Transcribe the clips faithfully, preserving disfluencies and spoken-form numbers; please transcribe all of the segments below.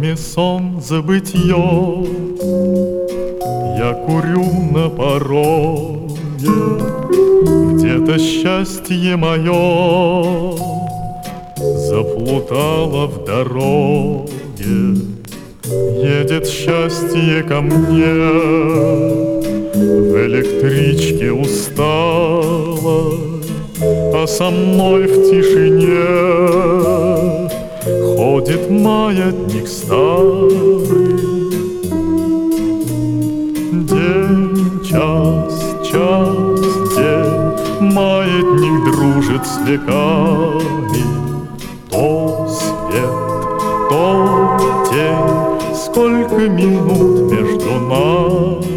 доме сон забытье, я курю на пороге, где-то счастье мое заплутало в дороге. Едет счастье ко мне в электричке усталой, а со мной в тишине ходит маятник старый. День, час, час, день, маятник дружит с веками. То свет, то тень, сколько минут между нами.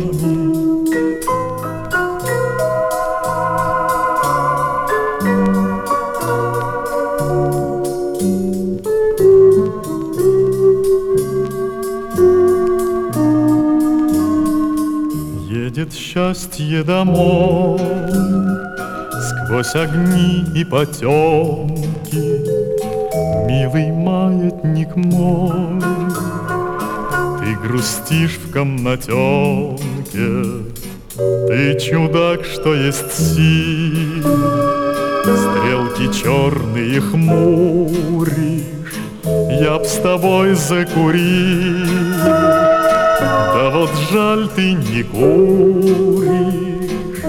Едет счастье домой сквозь огни и потемки. Милый маятник мой, ты грустишь в комнатенке, ты чудак, что есть сил. Стрелки черные хмуришь, я б с тобой закурил. Да вот жаль, ты не куришь.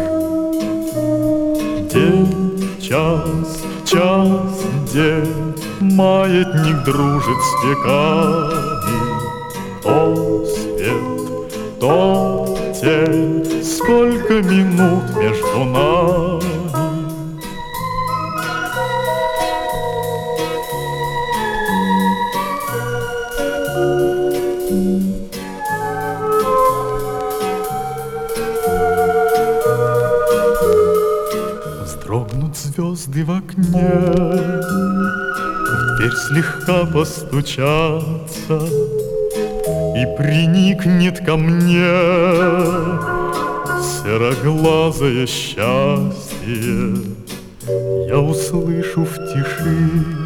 День, час, час, день, маятник дружит с веками. То свет, то тень, сколько минут между нами. Вздрогнут звезды в окне, в дверь слегка постучаться, и приникнет ко мне сероглазое счастье. Я услышу в тиши: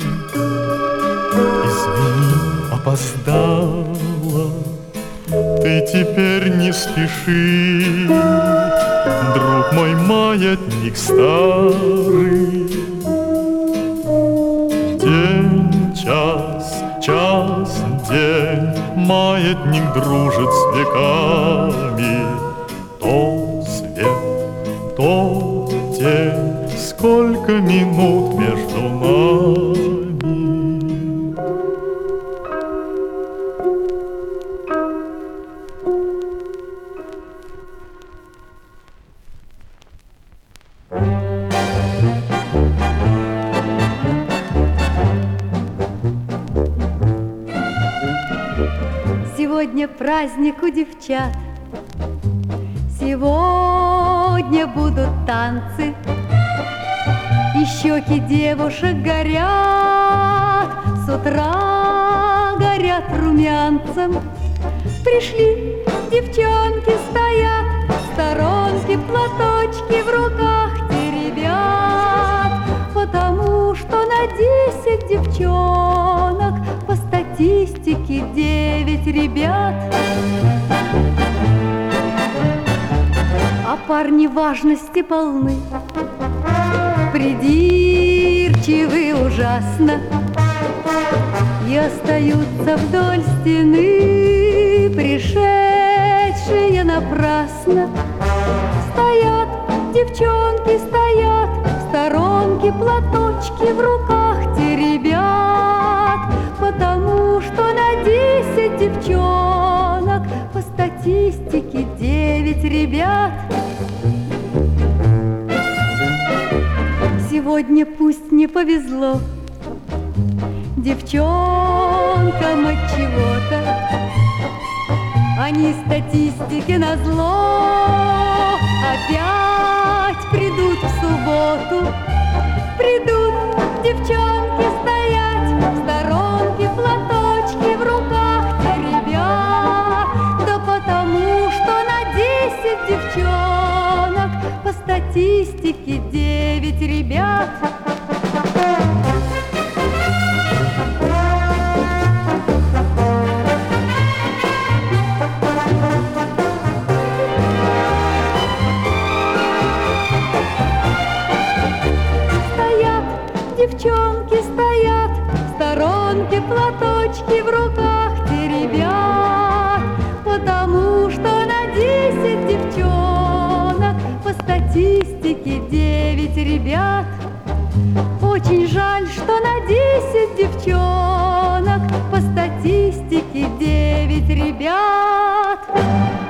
извини, опоздала, ты теперь не спеши, друг мой маятник старый. День, час, час, день, маятник дружит с веками. То свет, то тень, сколько минут между нами. Сегодня праздник у девчат, сегодня будут танцы, и щеки девушек горят, с утра горят румянцем. Пришли девчонки, стоят в сторонке, платочки в руках теребят, потому что на десять девчонок по статистике девять ребят. А парни важности полны, придирчивы ужасно, и остаются вдоль стены, пришедшие напрасно. Стоят девчонки, стоят в сторонке, платочки в руках теребят, потому что на десять девчонок по статистике девять ребят. Сегодня пусть не повезло девчонкам от чего-то, они статистике назло опять придут в субботу. Придут девчонки стоять в сторонке, платочки в руках теребят, да потому что на десять девчонок по статистике девять ребят. девчонки стоят, в сторонке платочки в руках теребят, потому что на десять девчонок по статистике девять ребят. Очень жаль, что на десять девчонок по статистике девять ребят.